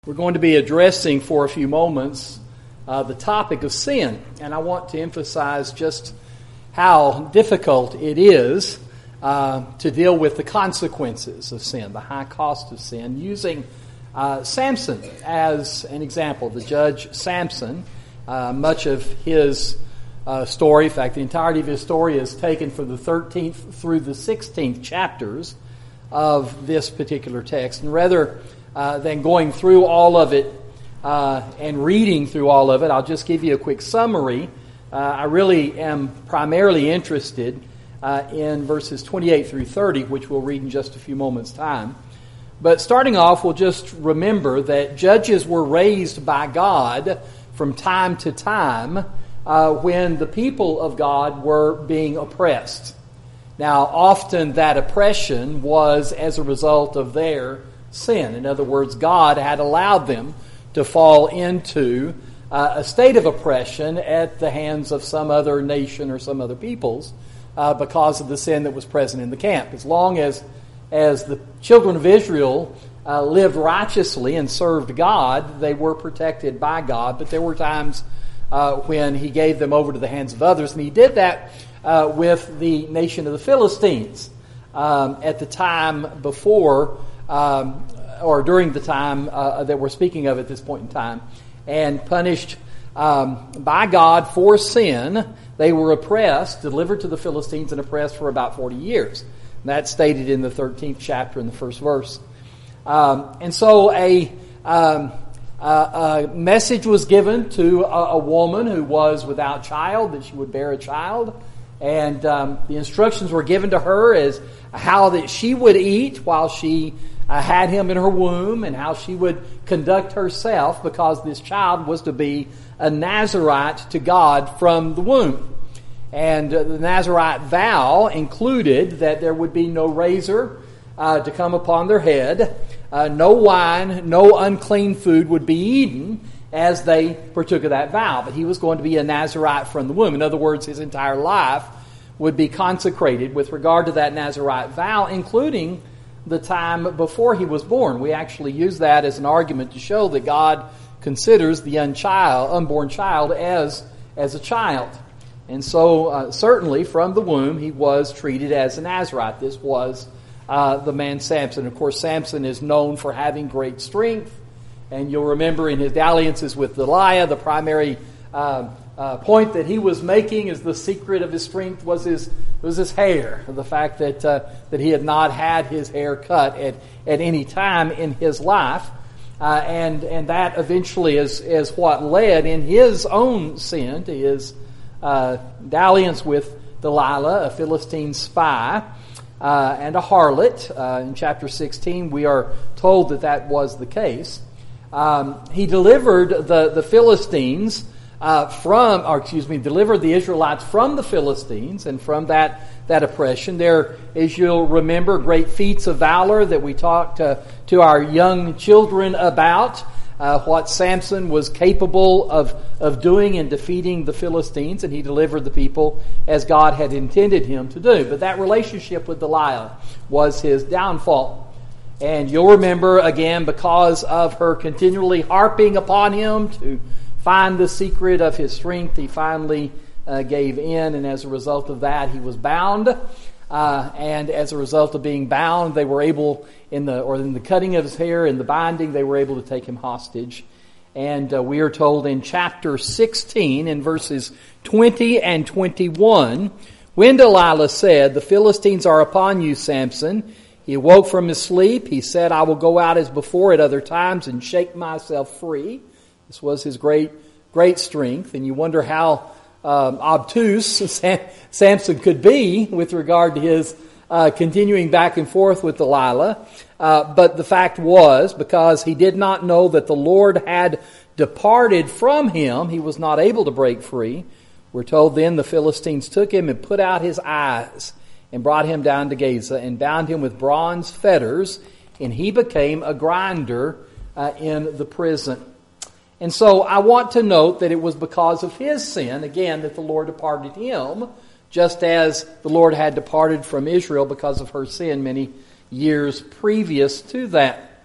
We're going to be addressing for a few moments the topic of sin, and I want to emphasize just how difficult it is to deal with the consequences of sin, the high cost of sin, using Samson as an example. The judge Samson, much of his story, in fact, the entirety of his story is taken from the 13th through the 16th chapters of this particular text, and rather than going through all of it and reading through all of it, I'll just give you a quick summary. I really am primarily interested in verses 28 through 30, which we'll read in just a few moments' time. But starting off, we'll just remember that judges were raised by God from time to time when the people of God were being oppressed. Now, often that oppression was as a result of their sin. In other words, God had allowed them to fall into a state of oppression at the hands of some other nation or some other peoples because of the sin that was present in the camp. As long as the children of Israel lived righteously and served God, they were protected by God, but there were times when He gave them over to the hands of others, and He did that with the nation of the Philistines at the time before or during the time that we're speaking of at this point in time, and punished by God for sin. They were oppressed, delivered to the Philistines, and oppressed for about 40 years. And that's stated in the 13th chapter in the first verse. And so a message was given to a woman who was without child, that she would bear a child. And the instructions were given to her as how that she would eat while she had him in her womb, and how she would conduct herself, because this child was to be a Nazirite to God from the womb. And the Nazirite vow included that there would be no razor to come upon their head, no wine, no unclean food would be eaten as they partook of that vow. But he was going to be a Nazirite from the womb. In other words, his entire life would be consecrated with regard to that Nazirite vow, including the time before he was born. We actually use that as an argument to show that God considers the unborn child as a child. And so certainly from the womb he was treated as a Nazirite. This was the man Samson. Of course, Samson is known for having great strength, and you'll remember in his dalliances with Delilah, the primary point that he was making is the secret of his strength was his hair. The fact that he had not had his hair cut at any time in his life, and that eventually is what led in his own sin to his dalliance with Delilah, a Philistine spy and a harlot. In chapter 16, we are told that was the case. He delivered the Philistines delivered the Israelites from the Philistines and from that oppression. There, as you'll remember, great feats of valor that we talked to our young children about, what Samson was capable of doing in defeating the Philistines, and he delivered the people as God had intended him to do. But that relationship with Delilah was his downfall. And you'll remember, again, because of her continually harping upon him to find the secret of his strength, he finally gave in, and as a result of that, he was bound. And as a result of being bound, they were able, in the cutting of his hair, in the binding, they were able to take him hostage. And we are told in chapter 16, in verses 20 and 21, when Delilah said, "The Philistines are upon you, Samson," he awoke from his sleep. He said, "I will go out as before at other times and shake myself free." This was his great strength, and you wonder how obtuse Samson could be with regard to his continuing back and forth with Delilah. But the fact was, because he did not know that the Lord had departed from him, he was not able to break free. We're told then the Philistines took him and put out his eyes and brought him down to Gaza and bound him with bronze fetters, and he became a grinder in the prison. And so I want to note that it was because of his sin, again, that the Lord departed him, just as the Lord had departed from Israel because of her sin many years previous to that.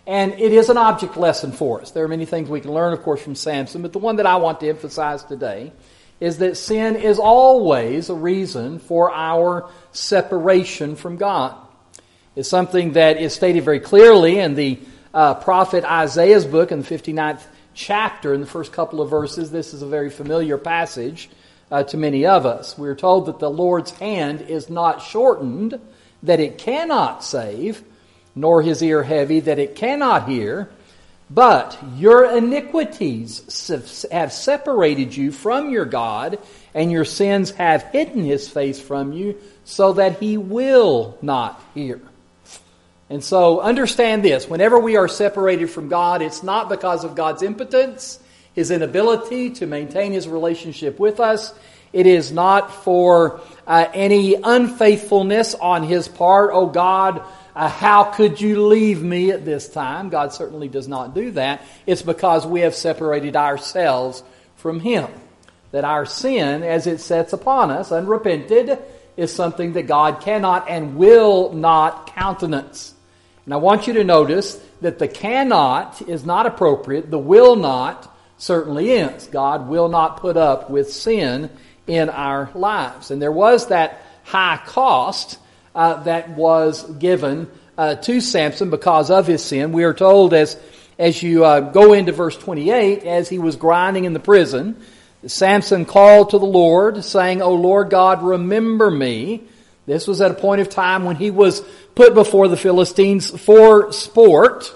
And it is an object lesson for us. There are many things we can learn, of course, from Samson, but the one that I want to emphasize today is that sin is always a reason for our separation from God. It's something that is stated very clearly in the prophet Isaiah's book in the 59th chapter, in the first couple of verses. This is a very familiar passage to many of us. We're told that the Lord's hand is not shortened, that it cannot save, nor his ear heavy, that it cannot hear. But your iniquities have separated you from your God, and your sins have hidden his face from you, so that he will not hear. And so understand this. Whenever we are separated from God, it's not because of God's impotence, his inability to maintain his relationship with us. It is not for any unfaithfulness on his part. Oh God, how could you leave me at this time? God certainly does not do that. It's because we have separated ourselves from him. That our sin, as it sets upon us, unrepented, is something that God cannot and will not countenance. And I want you to notice that the cannot is not appropriate. The will not certainly is. God will not put up with sin in our lives. And there was that high cost that was given to Samson because of his sin. We are told as you go into verse 28, as he was grinding in the prison, Samson called to the Lord, saying, O Lord God, remember me. This was at a point of time when he was put before the Philistines for sport,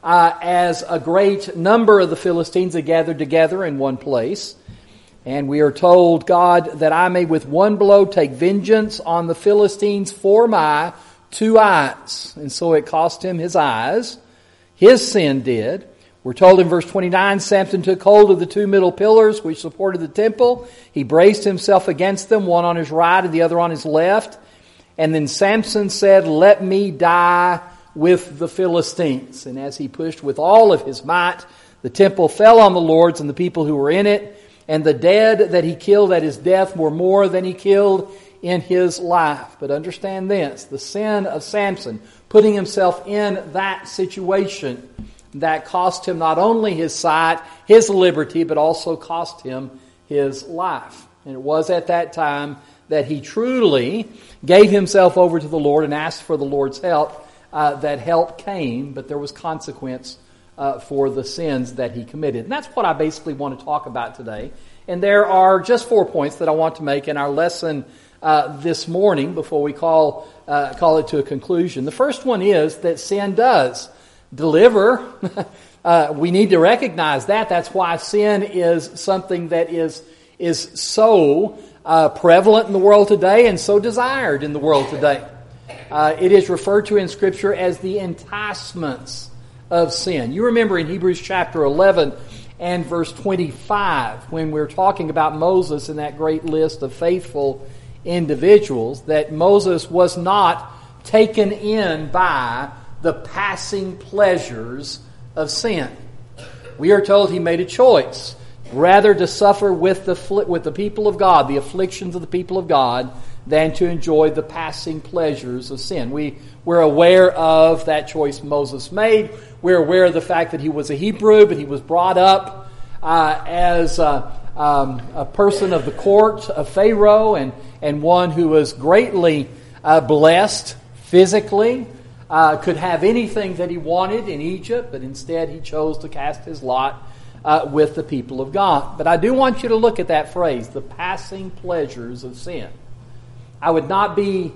as a great number of the Philistines had gathered together in one place. And we are told, God, that I may with one blow take vengeance on the Philistines for my 2 eyes. And so it cost him his eyes. His sin did. We're told in verse 29, Samson took hold of the 2 middle pillars which supported the temple. He braced himself against them, one on his right and the other on his left. And then Samson said, let me die with the Philistines. And as he pushed with all of his might, the temple fell on the lords and the people who were in it. And the dead that he killed at his death were more than he killed in his life. But understand this, the sin of Samson, putting himself in that situation, that cost him not only his sight, his liberty, but also cost him his life. And it was at that time that he truly gave himself over to the Lord and asked for the Lord's help. That help came, but there was consequence for the sins that he committed. And that's what I basically want to talk about today. And there are just 4 points that I want to make in our lesson this morning before we call it to a conclusion. The first one is that sin does deliver. We need to recognize that. That's why sin is something that is so prevalent in the world today and so desired in the world today. It is referred to in Scripture as the enticements of sin. You remember in Hebrews chapter 11 and verse 25, when we're talking about Moses and that great list of faithful individuals, that Moses was not taken in by the passing pleasures of sin. We are told he made a choice, rather to suffer with the people of God, the afflictions of the people of God, than to enjoy the passing pleasures of sin. We're aware of that choice Moses made. We're aware of the fact that he was a Hebrew, but he was brought up as a person of the court of Pharaoh and one who was greatly blessed physically, could have anything that he wanted in Egypt, but instead he chose to cast his lot with the people of God. But I do want you to look at that phrase, the passing pleasures of sin. I would not be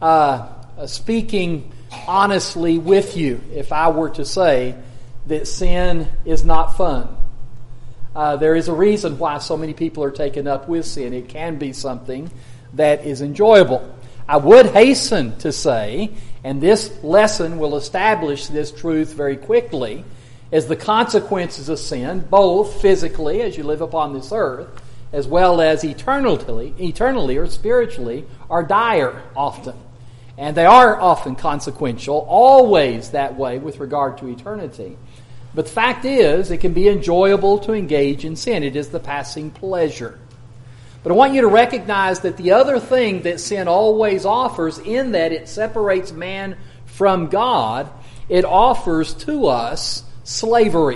speaking honestly with you if I were to say that sin is not fun. There is a reason why so many people are taken up with sin. It can be something that is enjoyable. I would hasten to say, and this lesson will establish this truth very quickly, as the consequences of sin, both physically as you live upon this earth, as well as eternally or spiritually, are dire often. And they are often consequential, always that way with regard to eternity. But the fact is, it can be enjoyable to engage in sin. It is the passing pleasure. But I want you to recognize that the other thing that sin always offers, in that it separates man from God, it offers to us slavery.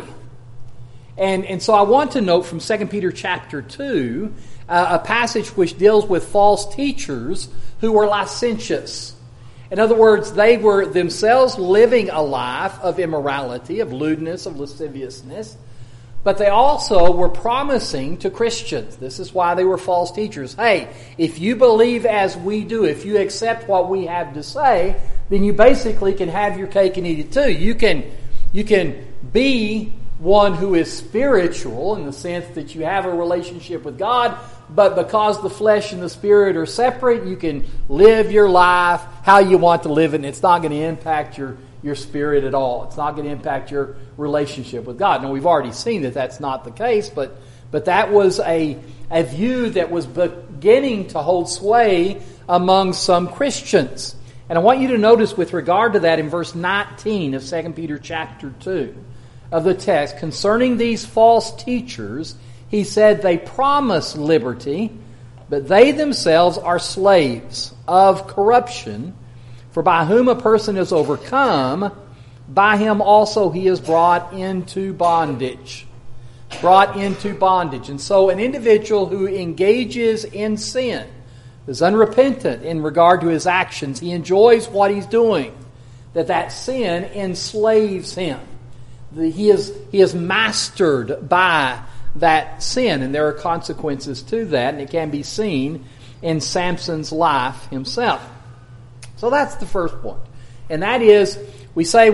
And so I want to note from 2 Peter chapter 2, a passage which deals with false teachers who were licentious. In other words, they were themselves living a life of immorality, of lewdness, of lasciviousness, but they also were promising to Christians. This is why they were false teachers. Hey, if you believe as we do, if you accept what we have to say, then you basically can have your cake and eat it too. You can be one who is spiritual in the sense that you have a relationship with God, but because the flesh and the spirit are separate, you can live your life how you want to live it, and it's not going to impact your spirit at all. It's not going to impact your relationship with God. Now, we've already seen that that's not the case, but that was a view that was beginning to hold sway among some Christians. And I want you to notice with regard to that in verse 19 of 2 Peter chapter 2 of the text, concerning these false teachers, he said, they promise liberty, but they themselves are slaves of corruption. For by whom a person is overcome, by him also he is brought into bondage. Brought into bondage. And so an individual who engages in sin, is unrepentant in regard to his actions, he enjoys what he's doing, that sin enslaves him. He is mastered by that sin, and there are consequences to that, and it can be seen in Samson's life himself. So that's the first point. And that is, we say,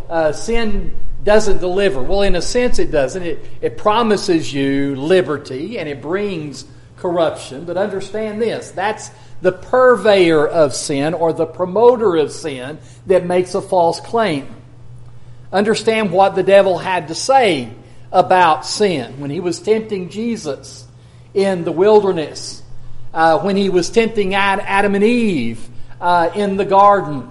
sin doesn't deliver. Well, in a sense it doesn't. It promises you liberty, and it brings corruption. But understand this, that's the purveyor of sin, or the promoter of sin, that makes a false claim. Understand what the devil had to say about sin when he was tempting Jesus in the wilderness, when he was tempting Adam and Eve in the garden.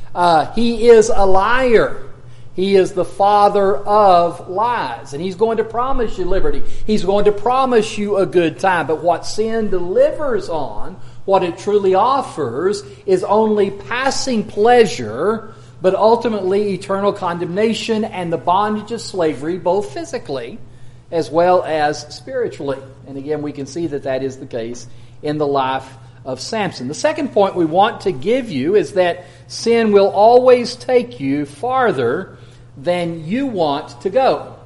He is a liar. He is the father of lies. And he's going to promise you liberty. He's going to promise you a good time. But what sin delivers on, what it truly offers, is only passing pleasure, but ultimately eternal condemnation and the bondage of slavery, both physically as well as spiritually. And again, we can see that is the case in the life of Samson. The second point we want to give you is that sin will always take you farther than you want to go.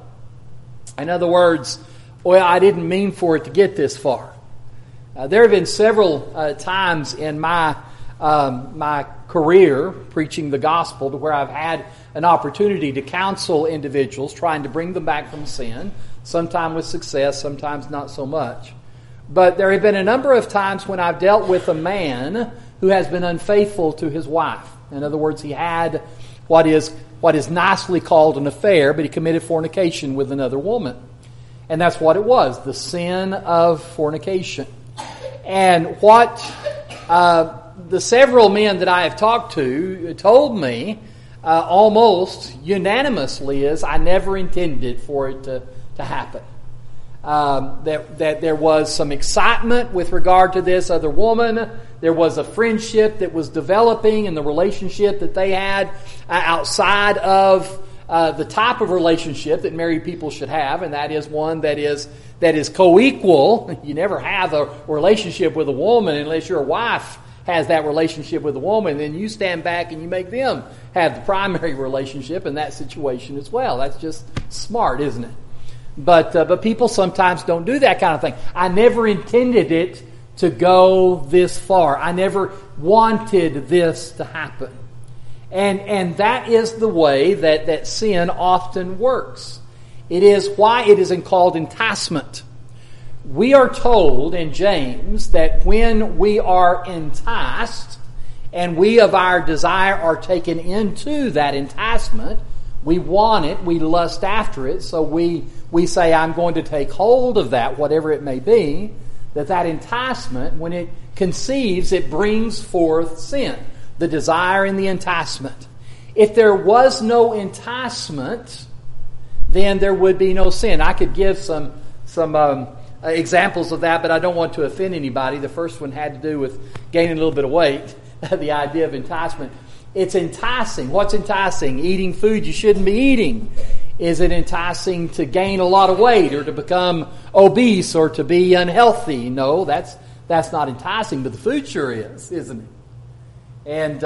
In other words, I didn't mean for it to get this far. There have been several times in my career preaching the gospel to where I've had an opportunity to counsel individuals trying to bring them back from sin, sometimes with success, sometimes not so much. But there have been a number of times when I've dealt with a man who has been unfaithful to his wife. In other words, he had what is nicely called an affair, but he committed fornication with another woman. And that's what it was, the sin of fornication. And what the several men that I have talked to told me almost unanimously is, I never intended for it to happen. That there was some excitement with regard to this other woman. There was a friendship that was developing in the relationship that they had outside of the type of relationship that married people should have, and that is one that is co-equal. You never have a relationship with a woman unless your wife has that relationship with a woman. Then you stand back and you make them have the primary relationship in that situation as well. That's just smart, isn't it? But people sometimes don't do that kind of thing. I never intended it to go this far. I never wanted this to happen. And that is the way that sin often works. It is why it is called enticement. We are told in James that when we are enticed and we of our desire are taken into that enticement, we want it, we lust after it, so we say, I'm going to take hold of that, whatever it may be, that enticement, when it conceives, it brings forth sin, the desire and the enticement. If there was no enticement, then there would be no sin. I could give some examples of that, but I don't want to offend anybody. The first one had to do with gaining a little bit of weight, the idea of enticement. It's enticing. What's enticing? Eating food you shouldn't be eating. Is it enticing to gain a lot of weight or to become obese or to be unhealthy? No, that's not enticing, but the food sure is, isn't it?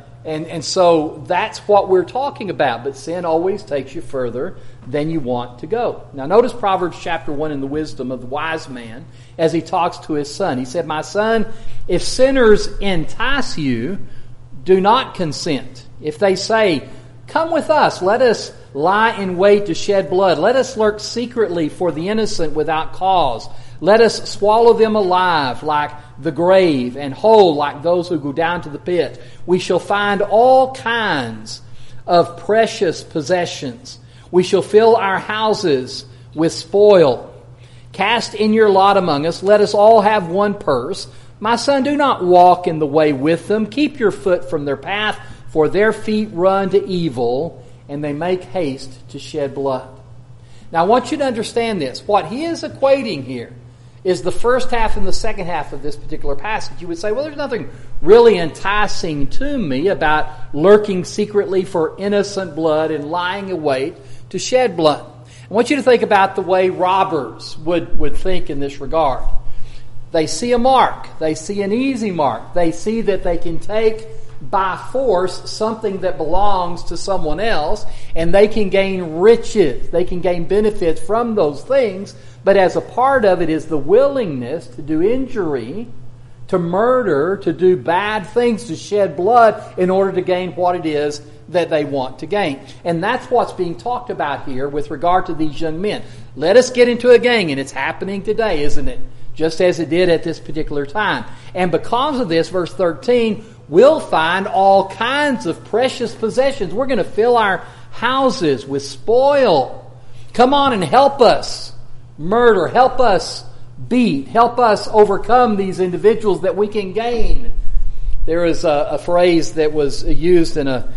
And so that's what we're talking about. But sin always takes you further than you want to go. Now notice Proverbs chapter 1 in the wisdom of the wise man as he talks to his son. He said, "My son, if sinners entice you, do not consent. If they say, 'Come with us, let us lie in wait to shed blood. Let us lurk secretly for the innocent without cause. Let us swallow them alive like the grave and whole like those who go down to the pit. We shall find all kinds of precious possessions. We shall fill our houses with spoil. Cast in your lot among us. Let us all have one purse. My son, do not walk in the way with them. Keep your foot from their path, for their feet run to evil, and they make haste to shed blood." Now I want you to understand this. What he is equating here is the first half and the second half of this particular passage. You would say, well, there's nothing really enticing to me about lurking secretly for innocent blood and lying in wait to shed blood. I want you to think about the way robbers would think in this regard. They see a mark. They see an easy mark. They see that they can take by force something that belongs to someone else, and they can gain riches. They can gain benefits from those things, but as a part of it is the willingness to do injury, to murder, to do bad things, to shed blood in order to gain what it is that they want to gain. And that's what's being talked about here with regard to these young men. Let us get into a gang, and it's happening today, isn't it? Just as it did at this particular time. And because of this, verse 13, we'll find all kinds of precious possessions. We're going to fill our houses with spoil. Come on and help us murder. Help us beat. Help us overcome these individuals that we can gain. There is a phrase that was used in a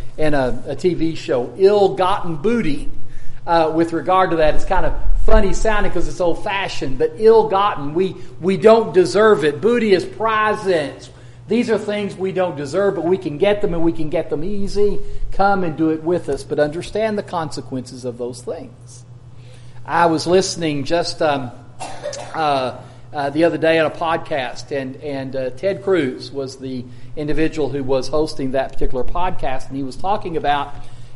TV show, ill-gotten booty. With regard to that, it's kind of funny sounding because it's old-fashioned, but ill-gotten, we don't deserve it. Booty is prizes. These are things we don't deserve, but we can get them, and we can get them easy. Come and do it with us, but understand the consequences of those things. I was listening just the other day on a podcast, and Ted Cruz was the individual who was hosting that particular podcast, and he was talking about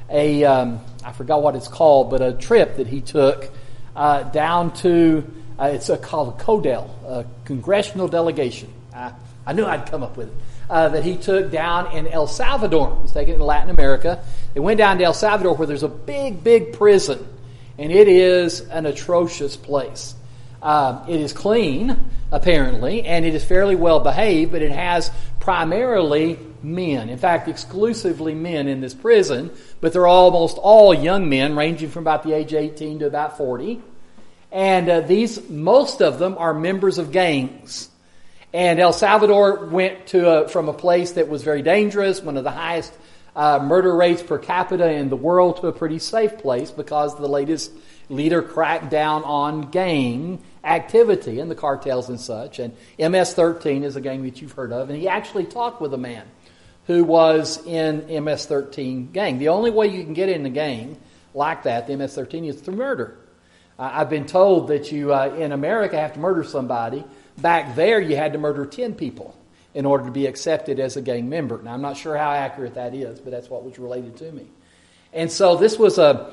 I forgot what it's called, but a trip that he took down to, it's called a CODEL, a congressional delegation. I knew I'd come up with it. That he took down in El Salvador. He was taken in Latin America. They went down to El Salvador where there's a big, big prison. And it is an atrocious place. It is clean, apparently, and it is fairly well behaved, but it has primarily men. In fact, exclusively men in this prison, but they're almost all young men, ranging from about the age of 18 to about 40. And most of them are members of gangs. And El Salvador went from a place that was very dangerous, one of the highest murder rates per capita in the world, to a pretty safe place because the latest leader cracked down on gang activity and the cartels and such. And MS-13 is a gang that you've heard of. And he actually talked with a man who was in MS-13 gang. The only way you can get in a gang like that, the MS-13, is through murder. I've been told that you, in America, have to murder somebody. Back there, you had to murder 10 people in order to be accepted as a gang member. Now, I'm not sure how accurate that is, but that's what was related to me. And so this was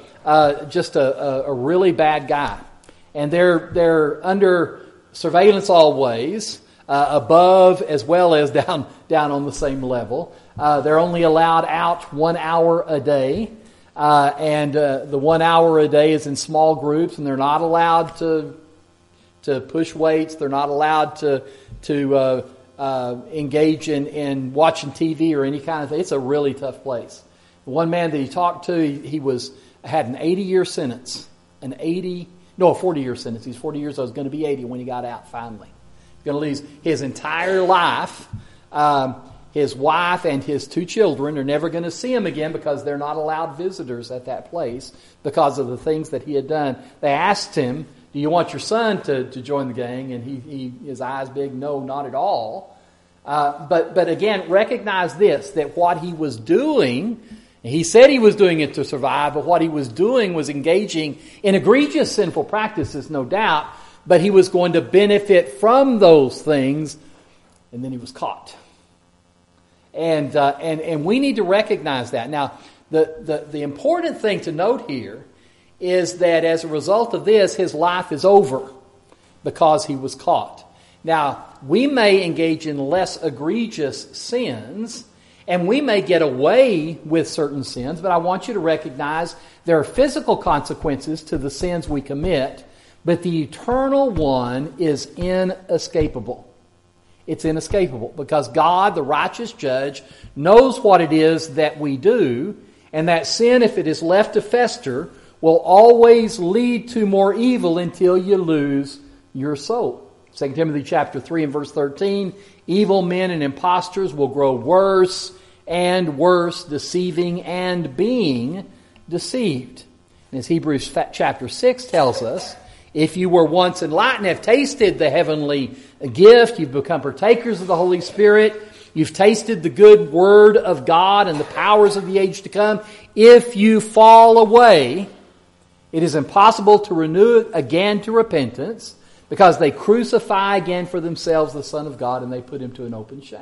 just a really bad guy. And they're under surveillance always, above as well as down on the same level. They're only allowed out 1 hour a day. And the 1 hour a day is in small groups, and they're not allowed to push weights. They're not allowed to engage in watching TV or any kind of thing. It's a really tough place. The one man that he talked to, he had an 80-year sentence. A 40-year sentence. He's 40 years old. He's going to be 80 when he got out finally. He's going to lose his entire life. His wife and his 2 children are never going to see him again because they're not allowed visitors at that place because of the things that he had done. They asked him, "Do you want your son to join the gang?" And his eyes big, "No, not at all." But again, recognize this, that what he was doing, he said he was doing it to survive, but what he was doing was engaging in egregious sinful practices, no doubt, but he was going to benefit from those things, and then he was caught. And we need to recognize that. Now, the important thing to note here is that as a result of this, his life is over because he was caught. Now, we may engage in less egregious sins, and we may get away with certain sins, but I want you to recognize there are physical consequences to the sins we commit, but the eternal one is inescapable. It's inescapable because God, the righteous judge, knows what it is that we do, and that sin, if it is left to fester, will always lead to more evil until you lose your soul. 2 Timothy chapter 3 and verse 13, evil men and impostors will grow worse and worse, deceiving and being deceived. And as Hebrews chapter 6 tells us, if you were once enlightened, have tasted the heavenly gift, you've become partakers of the Holy Spirit, you've tasted the good word of God and the powers of the age to come, if you fall away, it is impossible to renew it again to repentance, because they crucify again for themselves the Son of God and they put him to an open shame.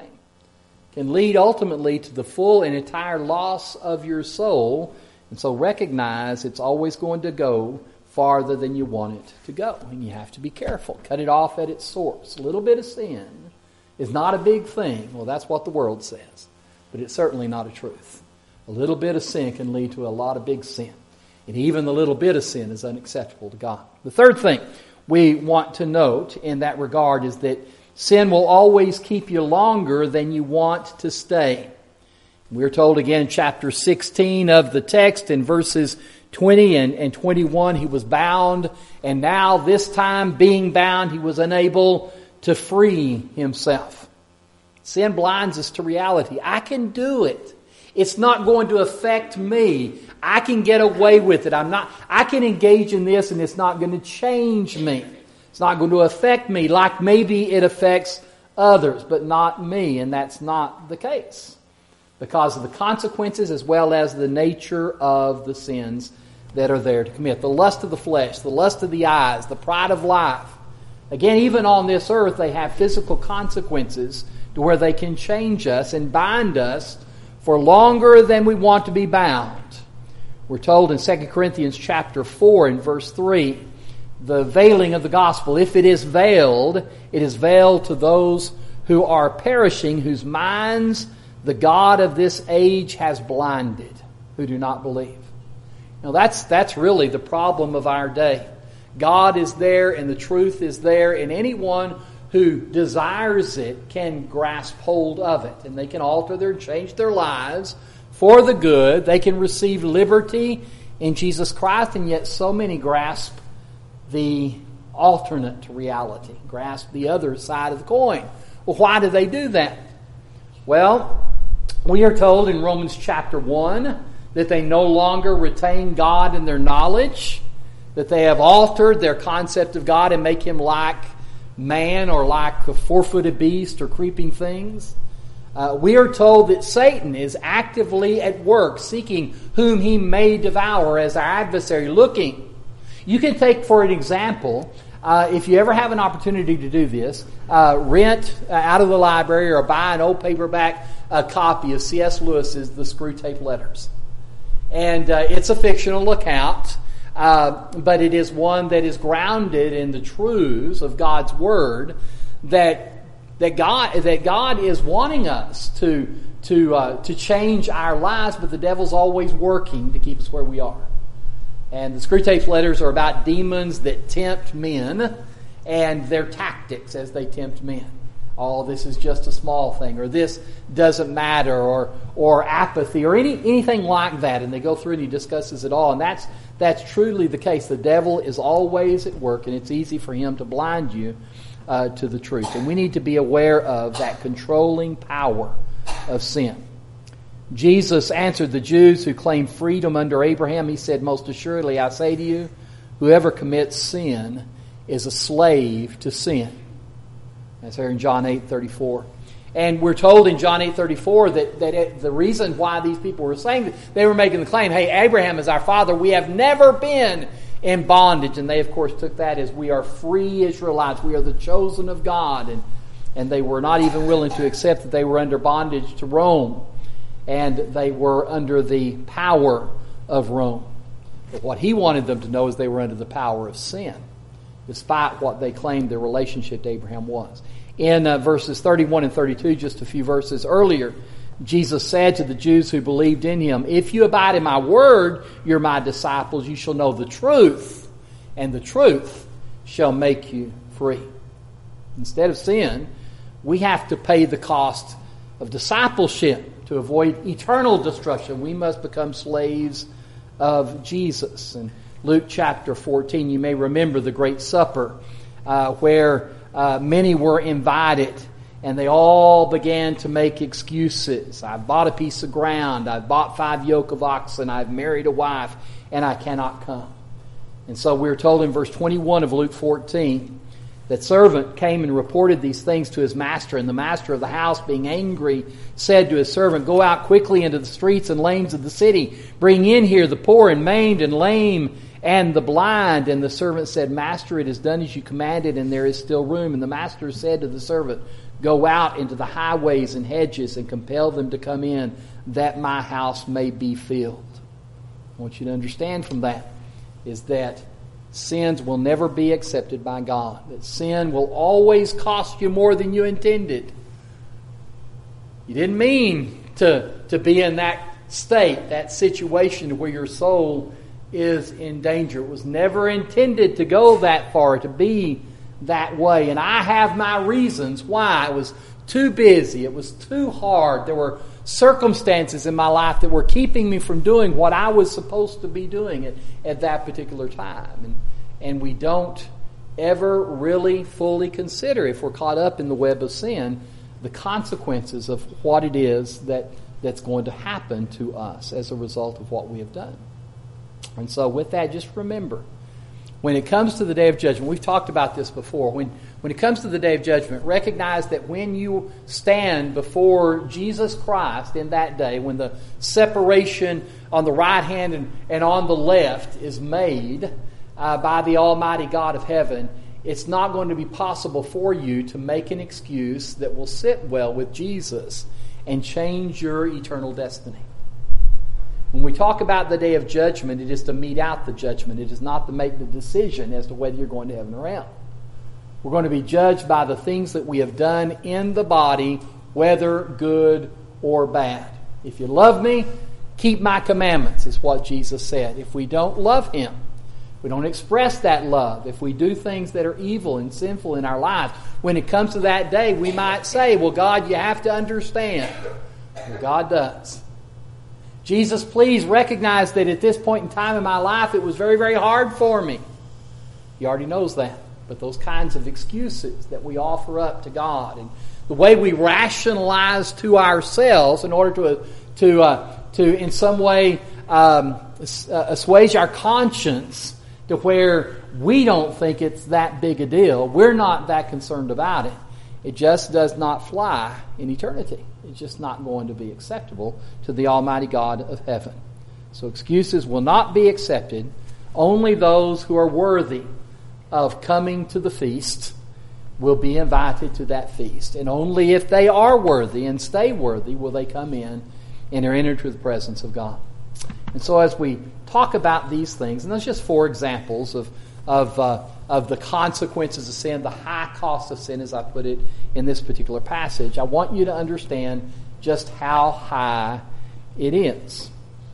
Can lead ultimately to the full and entire loss of your soul. And so recognize it's always going to go farther than you want it to go. And you have to be careful. Cut it off at its source. A little bit of sin is not a big thing. Well, that's what the world says. But it's certainly not a truth. A little bit of sin can lead to a lot of big sin. And even the little bit of sin is unacceptable to God. The third thing we want to note in that regard is that sin will always keep you longer than you want to stay. We're told again in chapter 16 of the text in verses 20 and 21, he was bound, and now this time being bound, he was unable to free himself. Sin blinds us to reality. I can do it. It's not going to affect me. I can get away with it. I can engage in this and it's not going to change me. It's not going to affect me like maybe it affects others, but not me. And that's not the case because of the consequences as well as the nature of the sins that are there to commit. The lust of the flesh, the lust of the eyes, the pride of life. Again, even on this earth, they have physical consequences to where they can change us and bind us for longer than we want to be bound. We're told in 2 Corinthians chapter 4 and verse 3, the veiling of the gospel, if it is veiled, it is veiled to those who are perishing, whose minds the God of this age has blinded, who do not believe. Now that's really the problem of our day. God is there and the truth is there, and anyone who desires it can grasp hold of it, and they can alter change their lives for the good. They can receive liberty in Jesus Christ, and yet so many grasp the alternate reality, grasp the other side of the coin. Well, why do they do that? Well, we are told in Romans chapter 1 that they no longer retain God in their knowledge, that they have altered their concept of God and make him like man or like a four-footed beast or creeping things. We are told that Satan is actively at work seeking whom he may devour as our adversary, looking. You can take, for an example, if you ever have an opportunity to do this, rent out of the library or buy an old paperback copy of C.S. Lewis's The Screwtape Letters. And it's a fictional account, but it is one that is grounded in the truths of God's Word that God is wanting us to change our lives, but the devil's always working to keep us where we are. And the Screwtape Letters are about demons that tempt men and their tactics as they tempt men. Oh, this is just a small thing, or this doesn't matter, or apathy, or anything like that. And they go through and he discusses it all. And that's truly the case. The devil is always at work, and it's easy for him to blind you to the truth. And we need to be aware of that controlling power of sin. Jesus answered the Jews who claimed freedom under Abraham. He said, "Most assuredly I say to you, whoever commits sin is a slave to sin." That's here in John 8:34. And we're told in John 8:34 that the reason why these people were saying that, they were making the claim, hey, Abraham is our father. We have never been in bondage. And they, of course, took that as we are free Israelites. We are the chosen of God. And they were not even willing to accept that they were under bondage to Rome. And they were under the power of Rome. But what he wanted them to know is they were under the power of sin, despite what they claimed their relationship to Abraham was. In verses 31 and 32, just a few verses earlier, Jesus said to the Jews who believed in him, if you abide in my word, you're my disciples. You shall know the truth, and the truth shall make you free. Instead of sin, we have to pay the cost of discipleship to avoid eternal destruction. We must become slaves of Jesus. In Luke chapter 14, you may remember the Great Supper, where many were invited, and they all began to make excuses. I've bought a piece of ground. I've bought 5 yoke of oxen. I've married a wife, and I cannot come. And so we're told in verse 21 of Luke 14 that servant came and reported these things to his master, and the master of the house, being angry, said to his servant, go out quickly into the streets and lanes of the city. Bring in here the poor and maimed and lame and the blind. And the servant said, Master, it is done as you commanded, and there is still room. And the master said to the servant, go out into the highways and hedges and compel them to come in, that my house may be filled. I want you to understand from that is that sins will never be accepted by God. That sin will always cost you more than you intended. You didn't mean to be in that state, that situation where your soul is in danger. It was never intended to go that far, to be that way. And I have my reasons why. It was too busy. It was too hard. There were circumstances in my life that were keeping me from doing what I was supposed to be doing at that particular time. And we don't ever really fully consider, if we're caught up in the web of sin, the consequences of what it is that's going to happen to us as a result of what we have done. And so with that, just remember, when it comes to the day of judgment, we've talked about this before, when it comes to the day of judgment, recognize that when you stand before Jesus Christ in that day, when the separation on the right hand and on the left is made by the Almighty God of heaven, it's not going to be possible for you to make an excuse that will sit well with Jesus and change your eternal destiny. When we talk about the day of judgment, it is to mete out the judgment. It is not to make the decision as to whether you're going to heaven or hell. We're going to be judged by the things that we have done in the body, whether good or bad. If you love me, keep my commandments, is what Jesus said. If we don't love him, we don't express that love, if we do things that are evil and sinful in our lives, when it comes to that day, we might say, well, God, you have to understand. Well, God does. Jesus, please recognize that at this point in time in my life, it was very, very hard for me. He already knows that. But those kinds of excuses that we offer up to God, and the way we rationalize to ourselves in order to in some way assuage our conscience to where we don't think it's that big a deal. We're not that concerned about it. It just does not fly in eternity. It's just not going to be acceptable to the Almighty God of heaven. So excuses will not be accepted. Only those who are worthy of coming to the feast will be invited to that feast. And only if they are worthy and stay worthy will they come in and enter into the presence of God. And so as we talk about these things, and those are just 4 examples of the consequences of sin, the high cost of sin, as I put it in this particular passage, I want you to understand just how high it is.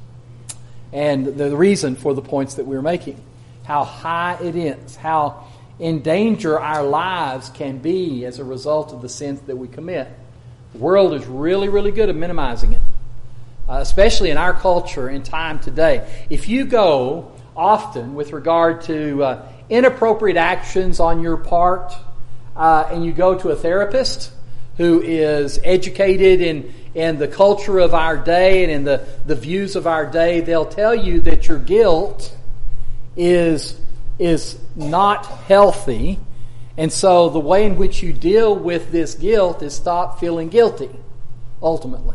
And the reason for the points that we're making. How high it is. How in danger our lives can be as a result of the sins that we commit. The world is really, really good at minimizing it. Especially in our culture and time today. If you go often with regard to inappropriate actions on your part, and you go to a therapist who is educated in the culture of our day and in the views of our day, they'll tell you that your guilt is not healthy And so the way in which you deal with this guilt is stop feeling guilty, ultimately.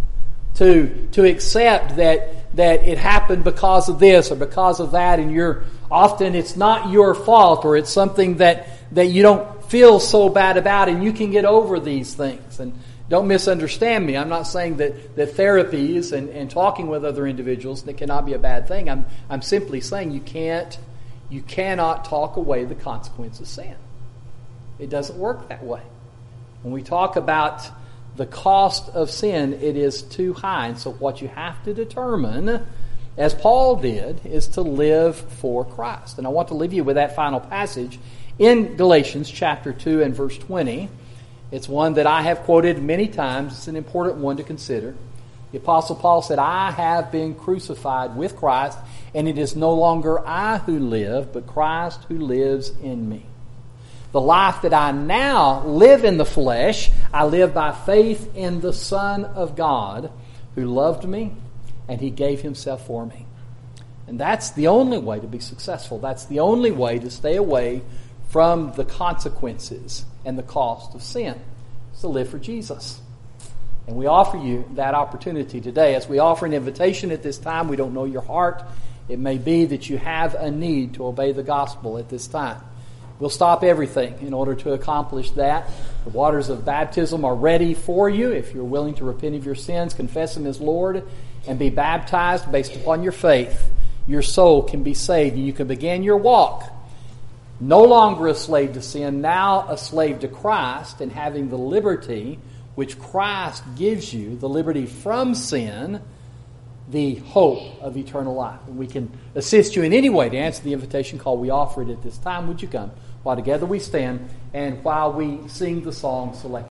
To accept that it happened because of this or because of that, and often it's not your fault, or it's something that you don't feel so bad about, and you can get over these things. And don't misunderstand me. I'm not saying that therapies and talking with other individuals, that cannot be a bad thing. I'm simply saying you cannot talk away the consequence of sin. It doesn't work that way. When we talk about the cost of sin, it is too high. And so what you have to determine, as Paul did, is to live for Christ. And I want to leave you with that final passage in Galatians chapter 2 and verse 20. It's one that I have quoted many times. It's an important one to consider. The Apostle Paul said, I have been crucified with Christ, and it is no longer I who live, but Christ who lives in me. The life that I now live in the flesh, I live by faith in the Son of God, who loved me, and He gave Himself for me. And that's the only way to be successful. That's the only way to stay away from the consequences and the cost of sin. It's to live for Jesus. And we offer you that opportunity today. As we offer an invitation at this time, we don't know your heart. It may be that you have a need to obey the gospel at this time. We'll stop everything in order to accomplish that. The waters of baptism are ready for you. If you're willing to repent of your sins, confess Him as Lord, and be baptized based upon your faith, your soul can be saved, and you can begin your walk. No longer a slave to sin, now a slave to Christ, and having the liberty which Christ gives you, the liberty from sin, the hope of eternal life. And we can assist you in any way to answer the invitation call. We offer it at this time. Would you come? While together we stand, and while we sing the song selected.